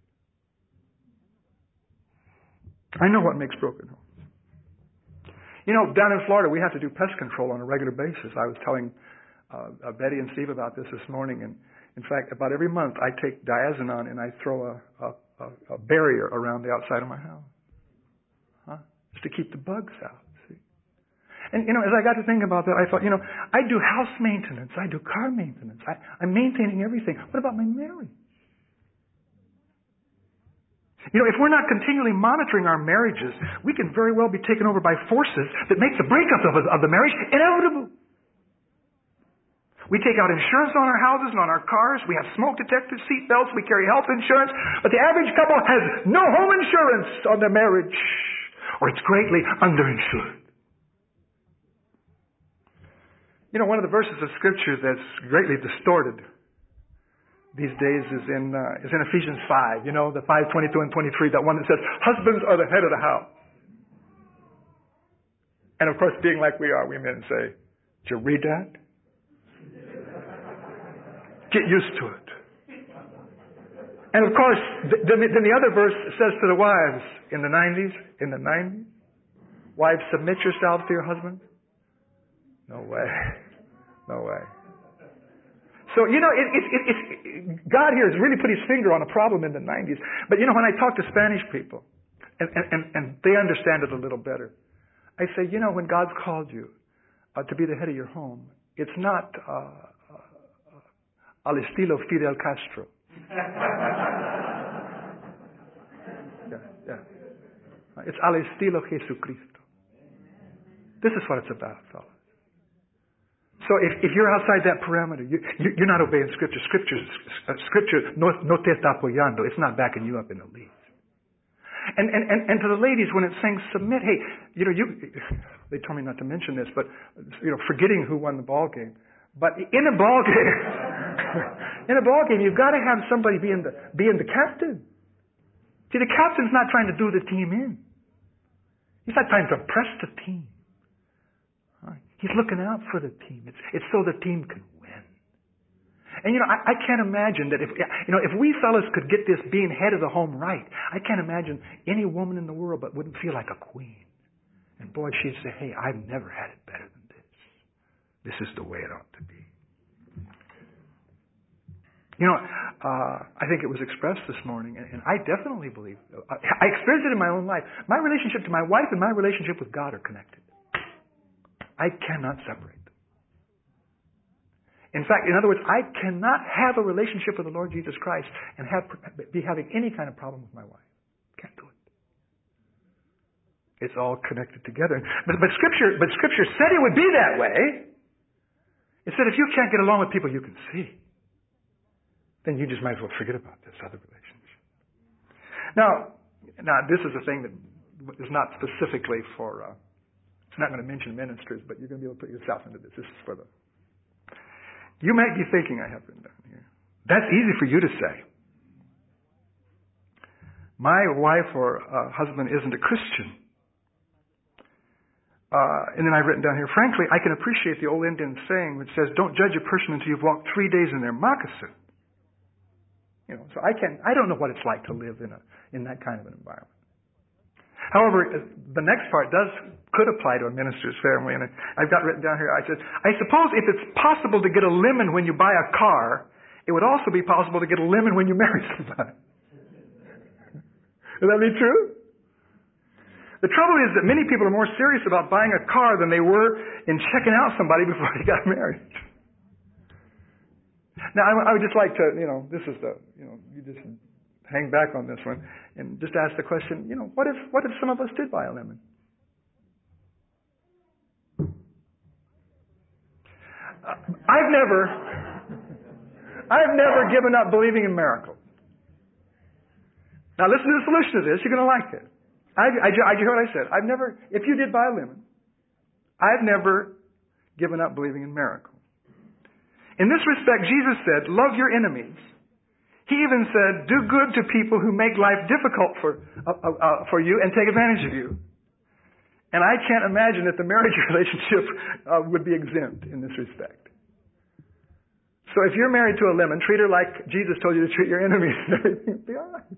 I know what makes broken homes. You know, down in Florida, we have to do pest control on a regular basis. I was telling uh, uh, Betty and Steve about this this morning, and in fact, about every month, I take diazinon and I throw a, a, a, a barrier around the outside of my house, huh? Just to keep the bugs out. See? And you know, as I got to think about that, I thought, you know, I do house maintenance, I do car maintenance, I, I'm maintaining everything. What about my marriage? You know, if we're not continually monitoring our marriages, we can very well be taken over by forces that make the breakup of, of the marriage inevitable. We take out insurance on our houses and on our cars. We have smoke detectors, seat belts. We carry health insurance. But the average couple has no home insurance on their marriage, or it's greatly underinsured. You know, one of the verses of Scripture that's greatly distorted these days is in uh, is in Ephesians five. You know, the five twenty-two and twenty-three. That one that says, "Husbands are the head of the house." And of course, being like we are, we men say, "Did you read that? Get used to it." And of course, then the, then the other verse says to the wives in the nineties, in the nineties, "Wives, submit yourselves to your husband." No way, no way. So, you know, it, it, it, it, God here has really put His finger on a problem in the nineties. But, you know, when I talk to Spanish people, and, and, and they understand it a little better, I say, you know, when God's called you uh, to be the head of your home, it's not uh, uh, al estilo Fidel Castro. yeah, yeah. It's al estilo Jesucristo. This is what it's about, fellas. So if, if you're outside that parameter, you, you, you're not obeying Scripture. Scripture, uh, Scripture no, no te está apoyando. It's not backing you up in the least. And, and, and, and to the ladies, when it's saying submit, hey, you know, you, they told me not to mention this, but, you know, forgetting who won the ball game. But in a ball game, in a ball game, you've got to have somebody being the, being the captain. See, the captain's not trying to do the team in. He's not trying to impress the team. He's looking out for the team. It's, it's so the team can win. And you know, I, I can't imagine that if, you know, if we fellas could get this being head of the home right, I can't imagine any woman in the world but wouldn't feel like a queen. And boy, she'd say, hey, I've never had it better than this. This is the way it ought to be. You know, uh, I think it was expressed this morning, and, and I definitely believe, I, I experienced it in my own life. My relationship to my wife and my relationship with God are connected. I cannot separate them. In fact, in other words, I cannot have a relationship with the Lord Jesus Christ and have, be having any kind of problem with my wife. Can't do it. It's all connected together. But, but Scripture, but Scripture said it would be that way. It said if you can't get along with people you can see, then you just might as well forget about this other relationship. Now, now this is a thing that is not specifically for. Uh, It's not going to mention ministers, but you're going to be able to put yourself into this. This is for the... You might be thinking, I have been down here. That's easy for you to say. My wife or uh, husband isn't a Christian. Uh, and then I've written down here, frankly, I can appreciate the old Indian saying which says, don't judge a person until you've walked three days in their moccasin. You know, so I can I don't know what it's like to live in a in that kind of an environment. However, the next part does could apply to a minister's family, and I've got written down here. I said, I suppose if it's possible to get a lemon when you buy a car, it would also be possible to get a lemon when you marry somebody. Would that be true? The trouble is that many people are more serious about buying a car than they were in checking out somebody before they got married. Now, I, I would just like to, you know, this is the, you know, you just hang back on this one and just ask the question, you know, what if, what if some of us did buy a lemon? Uh, I've never, I've never given up believing in miracles. Now listen to the solution to this. You're going to like it. I, I, I, you hear what I said? I've never, if you did buy a lemon, I've never given up believing in miracles. In this respect, Jesus said, love your enemies. He even said, do good to people who make life difficult for, uh, uh, uh, for you and take advantage of you. And I can't imagine that the marriage relationship uh, would be exempt in this respect. So if you're married to a lemon, treat her like Jesus told you to treat your enemies and everything will be all right.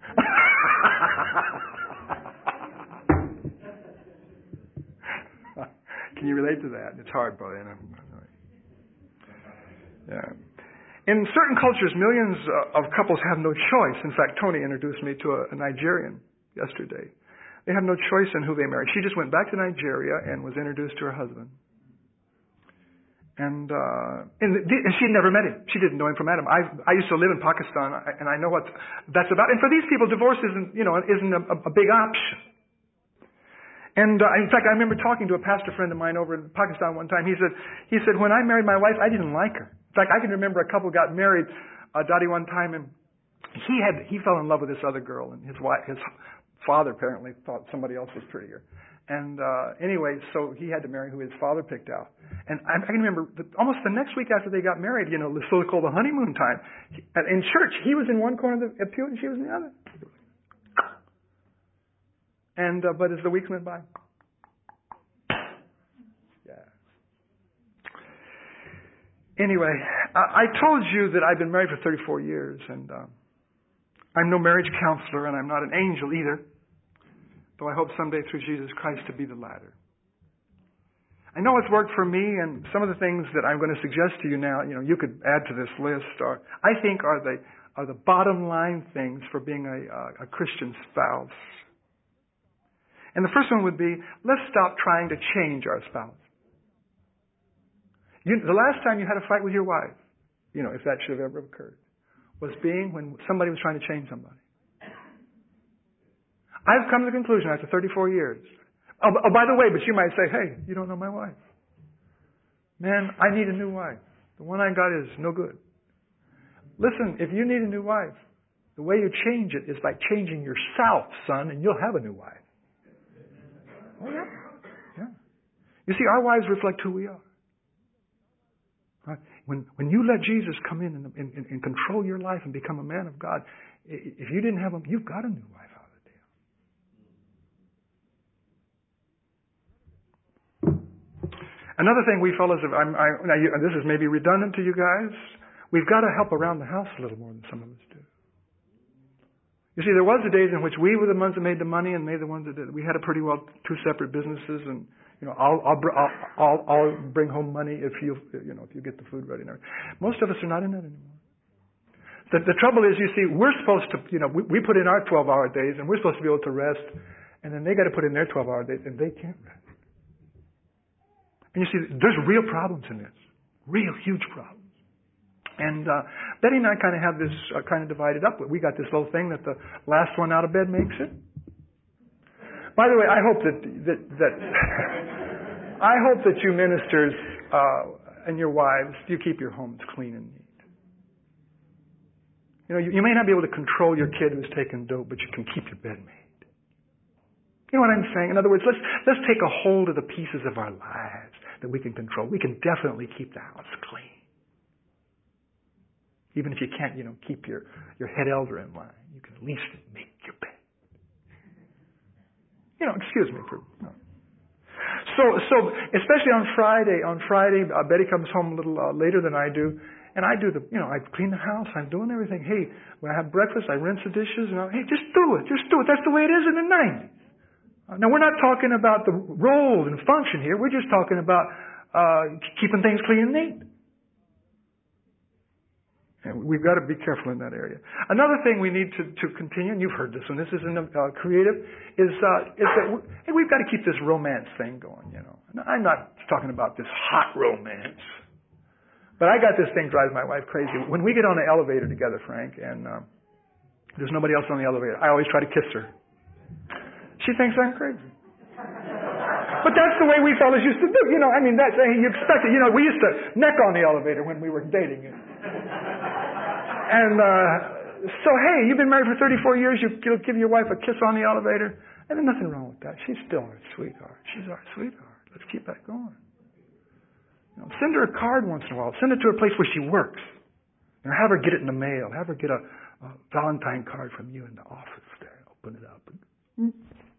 Can you relate to that? It's hard, brother. Yeah. In certain cultures, millions of couples have no choice. In fact, Tony introduced me to a, a Nigerian yesterday. They have no choice in who they marry. She just went back to Nigeria and was introduced to her husband. And, uh, and, the, and she had never met him. She didn't know him from Adam. I, I used to live in Pakistan, and I know what that's about. And for these people, divorce isn't, you know, isn't a, a big option. And uh, in fact, I remember talking to a pastor friend of mine over in Pakistan one time. He said, he said, when I married my wife, I didn't like her. In fact, I can remember a couple got married, uh, Dottie one time, and he had he fell in love with this other girl, and his wife, his father apparently thought somebody else was prettier. And uh, anyway, so he had to marry who his father picked out. And I, I can remember the, almost the next week after they got married, you know, the so-called the honeymoon time. In church, he was in one corner of the pew and she was in the other. And uh, but as the weeks went by, yeah. Anyway, I, I told you that I've been married for thirty-four years, and uh, I'm no marriage counselor, and I'm not an angel either. Though I hope someday through Jesus Christ to be the latter. I know it's worked for me, and some of the things that I'm going to suggest to you now, you know, you could add to this list, are I think are the are the bottom line things for being a, a Christian spouse. And the first one would be, let's stop trying to change our spouse. You, the last time you had a fight with your wife, you know, if that should have ever occurred, was being when somebody was trying to change somebody. I've come to the conclusion after thirty-four years. Oh, oh, by the way, but you might say, hey, you don't know my wife. Man, I need a new wife. The one I got is no good. Listen, if you need a new wife, the way you change it is by changing yourself, son, and you'll have a new wife. Oh, yeah. Yeah. You see, our wives reflect who we are. Right? When, when you let Jesus come in and, and, and control your life and become a man of God, if you didn't have him, you've got a new wife. Another thing we fellows have, I'm, I, now you, this is maybe redundant to you guys, we've got to help around the house a little more than some of us do. You see, there was the days in which we were the ones that made the money and made the ones that did. We had a pretty well two separate businesses, and you know, I'll, I'll, I'll, I'll, I'll bring home money if you, you know, if you get the food ready and everything. Most of us are not in that anymore. The, the trouble is, you see, we're supposed to, you know, we, we put in our twelve-hour days, and we're supposed to be able to rest, and then they got to put in their twelve-hour days, and they can't rest. And you see, there's real problems in this. Real huge problems. And uh, Betty and I kind of have this uh, kind of divided up. We got this little thing that the last one out of bed makes it. By the way, I hope that that, that I hope that you ministers uh, and your wives, you keep your homes clean and neat. You know, you, you may not be able to control your kid who's taking dope, but you can keep your bed made. You know what I'm saying? In other words, let's let's take a hold of the pieces of our lives that we can control. We can definitely keep the house clean. Even if you can't, you know, keep your, your head elder in line, you can at least make your bed. You know, excuse me for. No. So, so especially on Friday, on Friday, uh, Betty comes home a little uh, later than I do, and I do the, you know, I clean the house, I'm doing everything. Hey, when I have breakfast, I rinse the dishes, and I, hey, just do it, just do it. That's the way it is in the nineties. Now, we're not talking about the role and function here. We're just talking about uh, keeping things clean and neat. And we've got to be careful in that area. Another thing we need to, to continue, and you've heard this one, this isn't uh, creative, is uh, is that we, hey, we've got to keep this romance thing going, you know. Now, I'm not talking about this hot romance. But I got this thing drives my wife crazy. When we get on the elevator together, Frank, and uh, there's nobody else on the elevator, I always try to kiss her. She thinks I'm crazy. But that's the way we fellas used to do. You know, I mean, that's, you expect it. You know, we used to neck on the elevator when we were dating. And uh, so, hey, you've been married for thirty-four years. You, you'll give your wife a kiss on the elevator. And there's nothing wrong with that. She's still our sweetheart. She's our sweetheart. Let's keep that going. You know, send her a card once in a while. Send it to a place where she works. You know, have her get it in the mail. Have her get a, a Valentine card from you in the office there. Open it up. And,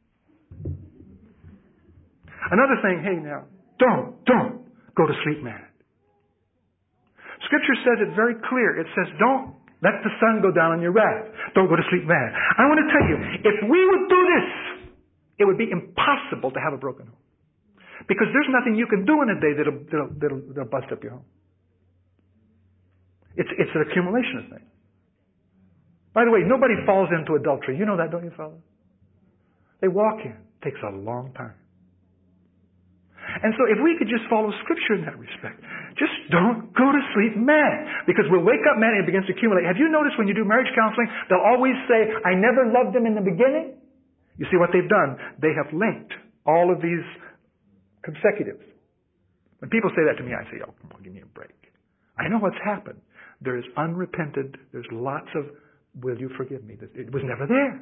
Another thing, hey now, don't, don't go to sleep mad. Scripture says it very clear. It says, don't let the sun go down on your wrath. Don't go to sleep mad. I want to tell you, if we would do this, it would be impossible to have a broken home. Because there's nothing you can do in a day that'll, that'll, that'll, that'll bust up your home. It's, it's an accumulation of things. By the way, nobody falls into adultery. You know that, don't you, fellas? They walk in. It takes a long time. And so if we could just follow Scripture in that respect, just don't go to sleep mad. Because we'll wake up mad and it begins to accumulate. Have you noticed when you do marriage counseling, they'll always say, I never loved him in the beginning? You see what they've done? They have linked all of these consecutives. When people say that to me, I say, oh, come on, give me a break. I know what's happened. There is unrepented, there's lots of, will you forgive me? It was never there.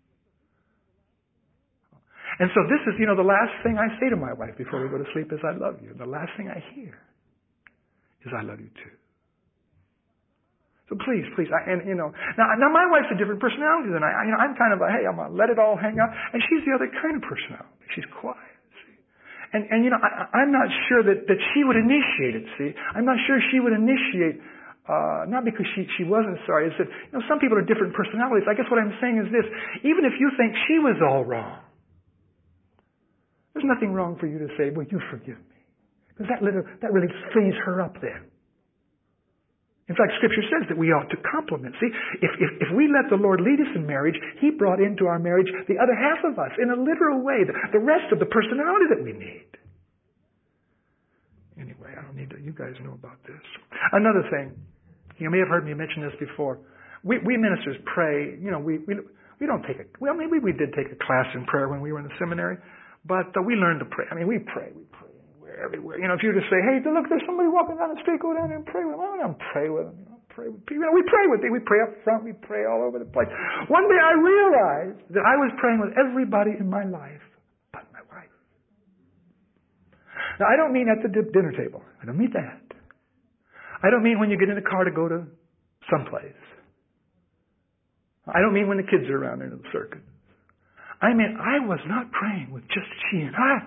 And so this is, you know, the last thing I say to my wife before we go to sleep is, I love you. And the last thing I hear is, I love you too. So please, please, I, and you know, now, now my wife's a different personality than I. You know, I'm kind of a, hey, I'm gonna let it all hang out, and she's the other kind of personality. She's quiet, see, and and you know, I, I'm not sure that that she would initiate it. See, I'm not sure she would initiate. Uh, not because she she wasn't sorry. It's that, you know, some people are different personalities. I guess what I'm saying is this: even if you think she was all wrong, there's nothing wrong for you to say, well, you forgive me. Because that, that really frees her up then. In fact, Scripture says that we ought to compliment. See, if, if, if we let the Lord lead us in marriage, He brought into our marriage the other half of us in a literal way, the, the rest of the personality that we need. Anyway, I don't need to, you guys know about this. Another thing, you may have heard me mention this before. We, we ministers pray, you know, we, we, we don't take a, well, maybe we did take a class in prayer when we were in the seminary. But uh, we learn to pray. I mean, we pray. We pray anywhere, everywhere. You know, if you just say, hey, look, there's somebody walking down the street, go down there and pray with them. I don't pray with them. You know, pray with people. You know, we pray with them. We pray up front. We pray all over the place. One day I realized that I was praying with everybody in my life but my wife. Now, I don't mean at the dinner table. I don't mean that. I don't mean when you get in the car to go to someplace. I don't mean when the kids are around in the circuit. I mean, I was not praying with just she and I.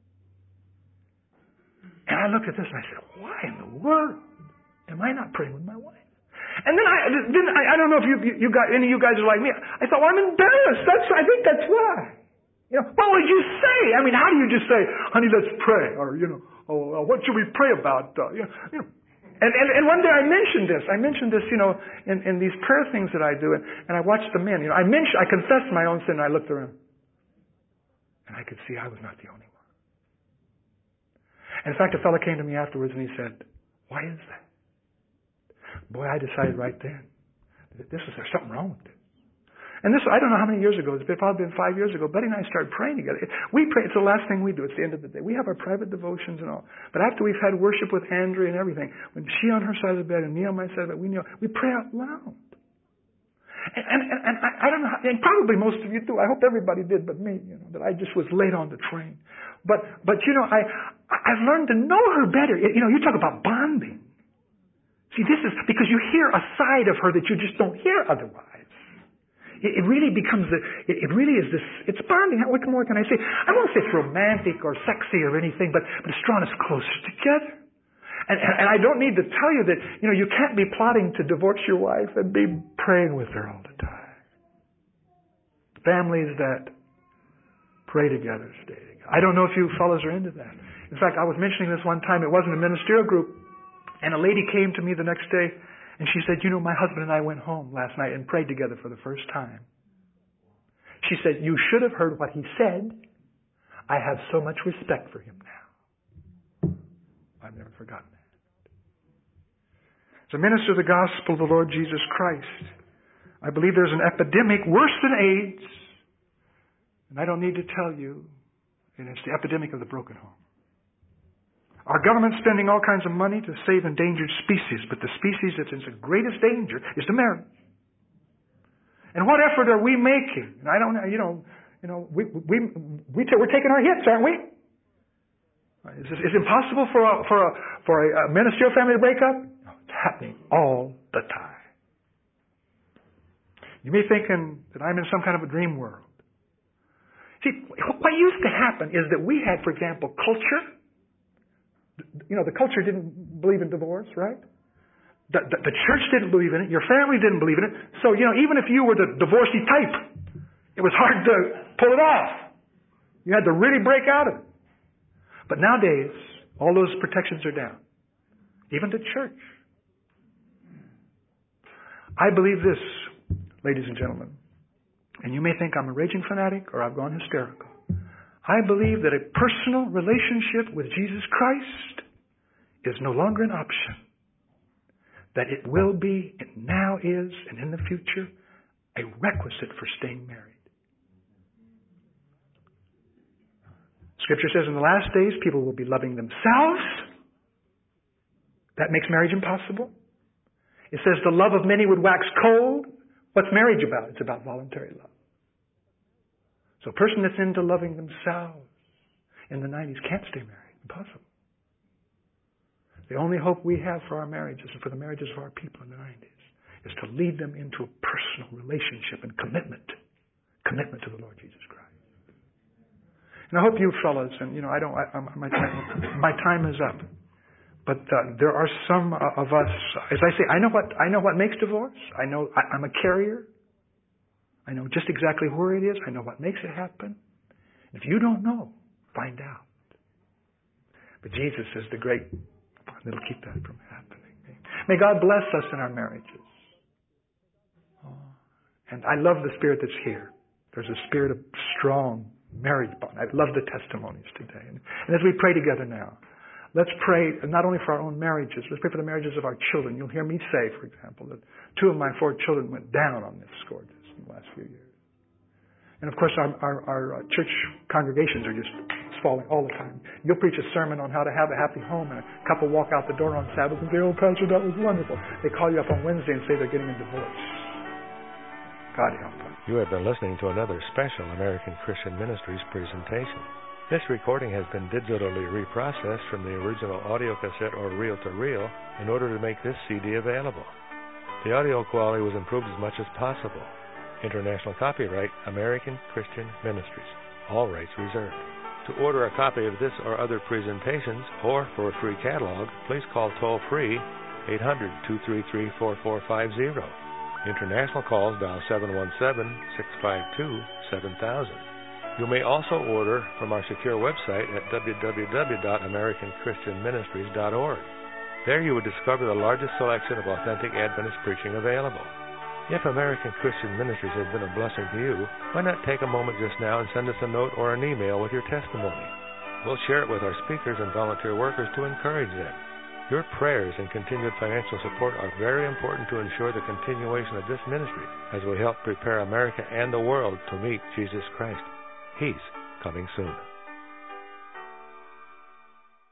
And I looked at this and I said, why in the world am I not praying with my wife? And then I, then I, I don't know if you, you, you got, any of you guys are like me. I thought, well, I'm embarrassed. That's, I think that's why. You know, what would you say? I mean, how do you just say, honey, let's pray? Or, you know, oh, uh, what should we pray about? Uh, you know, you know. And, and, and one day I mentioned this. I mentioned this, you know, in, in these prayer things that I do. And, and I watched the men. You know, I mentioned, I confessed my own sin and I looked around. And I could see I was not the only one. And in fact, a fellow came to me afterwards and he said, why is that? Boy, I decided right then that this is, there's something wrong with it. And this, I don't know how many years ago, it's been, probably been five years ago, Betty and I started praying together. We pray, it's the last thing we do, it's the end of the day. We have our private devotions and all. But after we've had worship with Andrea and everything, when she on her side of the bed and me on my side of the bed, we know, we pray out loud. And, and, and I, I don't know, how, and probably most of you do. I hope everybody did but me, you know, that I just was late on the train. But, but you know, I, I've learned to know her better. You know, you talk about bonding. See, this is because you hear a side of her that you just don't hear otherwise. It, it really becomes, a, it, it really is this, it's bonding. What more can I say? I won't say it's romantic or sexy or anything, but, but it's drawn us closer together. And, and, and I don't need to tell you that, you know, you can't be plotting to divorce your wife and be praying with her all the time. Families that Pray together, stay together. I don't know if you fellows are into that. In fact, I was mentioning this one time. It wasn't a ministerial group. And a lady came to me the next day and she said, you know, my husband and I went home last night and prayed together for the first time. She said, you should have heard what he said. I have so much respect for him now. I've never forgotten that. As a minister of the gospel of the Lord Jesus Christ, I believe there's an epidemic worse than AIDS. And I don't need to tell you, and it's the epidemic of the broken home. Our government's spending all kinds of money to save endangered species, but the species that's in the greatest danger is the marriage. And what effort are we making? And I don't know, you know, you know, we we we t- we're taking our hits, aren't we? Is it, is it impossible for a, for a for a ministerial family to break up? No, it's happening all the time. You may be thinking that I'm in some kind of a dream world. See, what used to happen is that we had, for example, culture. You know, the culture didn't believe in divorce, right? The, the, the church didn't believe in it. Your family didn't believe in it. So, you know, even if you were the divorcee type, it was hard to pull it off. You had to really break out of it. But nowadays, all those protections are down. Even to church. I believe this, ladies and gentlemen. And you may think I'm a raging fanatic or I've gone hysterical. I believe that a personal relationship with Jesus Christ is no longer an option. That it will be, it now is, and in the future, a requisite for staying married. Scripture says in the last days, people will be loving themselves. That makes marriage impossible. It says the love of many would wax cold. What's marriage about? It's about voluntary love. So a person that's into loving themselves in the nineties can't stay married. Impossible. The only hope we have for our marriages and for the marriages of our people in the nineties is to lead them into a personal relationship and commitment. Commitment to the Lord Jesus Christ. And I hope you fellas, and you know, I don't, I, my, time, my time is up. But uh, there are some uh, of us, as I say, I know what I know what makes divorce. I know I, I'm a carrier. I know just exactly where it is. I know what makes it happen. If you don't know, find out. But Jesus is the great one that'll keep that from happening. May God bless us in our marriages. Oh. And I love the spirit that's here. There's a spirit of strong marriage bond. I love the testimonies today. And, and as we pray together now, let's pray not only for our own marriages, let's pray for the marriages of our children. You'll hear me say, for example, that two of my four children went down on this score this in the last few years. And of course, our, our, our church congregations are just falling all the time. You'll preach a sermon on how to have a happy home, and a couple walk out the door on Sabbath and say, "Oh, Pastor, that was wonderful." They call you up on Wednesday and say they're getting a divorce. God help us. You have been listening to another special American Christian Ministries presentation. This recording has been digitally reprocessed from the original audio cassette or reel-to-reel in order to make this C D available. The audio quality was improved as much as possible. International copyright, American Christian Ministries. All rights reserved. To order a copy of this or other presentations, or for a free catalog, please call toll-free eight hundred, two three three, four four five zero. International calls dial seven one seven, six five two, seven thousand. You may also order from our secure website at w w w dot american christian ministries dot org. There you will discover the largest selection of authentic Adventist preaching available. If American Christian Ministries has been a blessing to you, why not take a moment just now and send us a note or an email with your testimony? We'll share it with our speakers and volunteer workers to encourage them. Your prayers and continued financial support are very important to ensure the continuation of this ministry as we help prepare America and the world to meet Jesus Christ. He's coming soon.